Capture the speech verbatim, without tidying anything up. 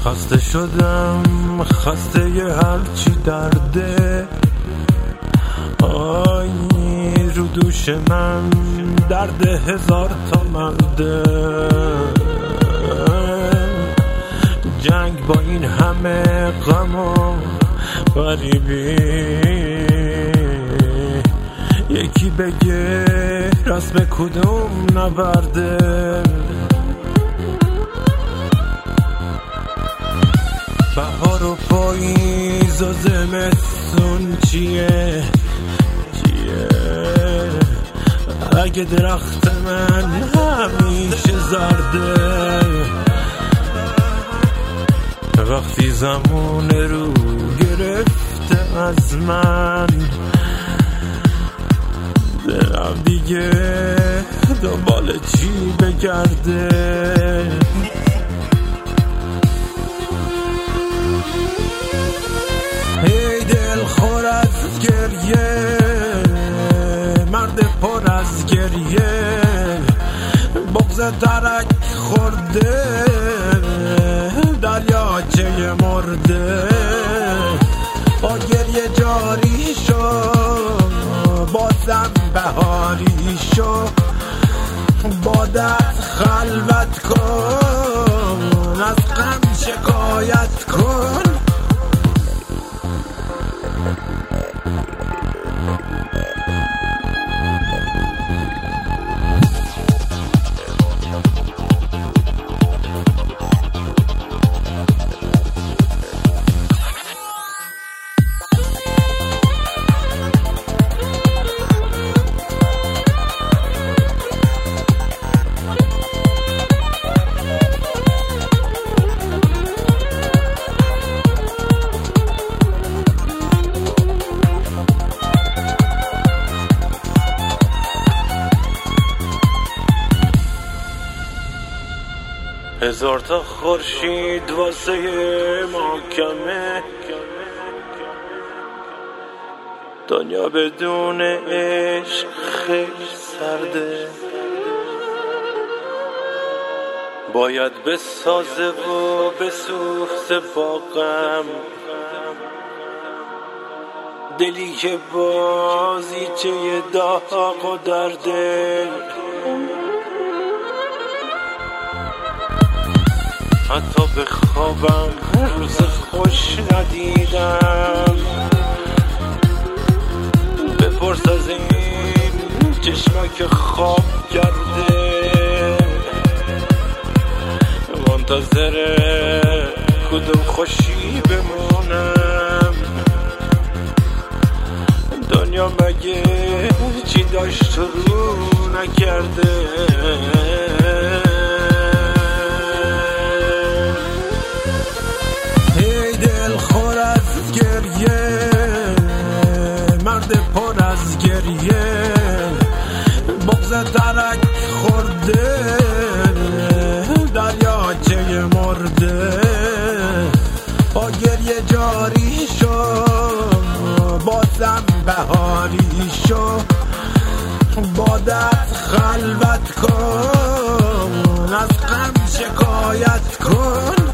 خسته شدم، خسته ی هرچی درده. آی رو دوش من درد هزار تا مرده. جنگ با این همه غم و غریبی، یکی بگه رسم کدوم نبرده. بهار و پاییز و زمستون چیه چیه اگه درخت من همیشه زرده. وقتی زمان رو گرفته از من، دلم دیگه دنبال چی بگرده. ای دل خور از گریه، مرد پر از گریه، بغض ترک خورده، دریاچه مرده. با گریه جاری شو، بازم بهاری شو، با دست خلوت کن، از غم شکایت کن. هزار تا خورشید واسه ما کمه، دنیا بدون عشق خیلی سرده. باید بسازه و بسوخته با غم، دلی که بازیچه داغ و درده. حتی به خوابم روز خوش ندیدم. بپرس از این چشمک خواب کرده، منتظر کدوم خوشی بمونم. دنیا مگه چی داشت رو نکرده. مرد پر از گریه، بغض ترک خورده، دریاچه مرده. با گریه جاری شو، بازم بهاری شو، با دست خلوت کن، از غم شکایت کن.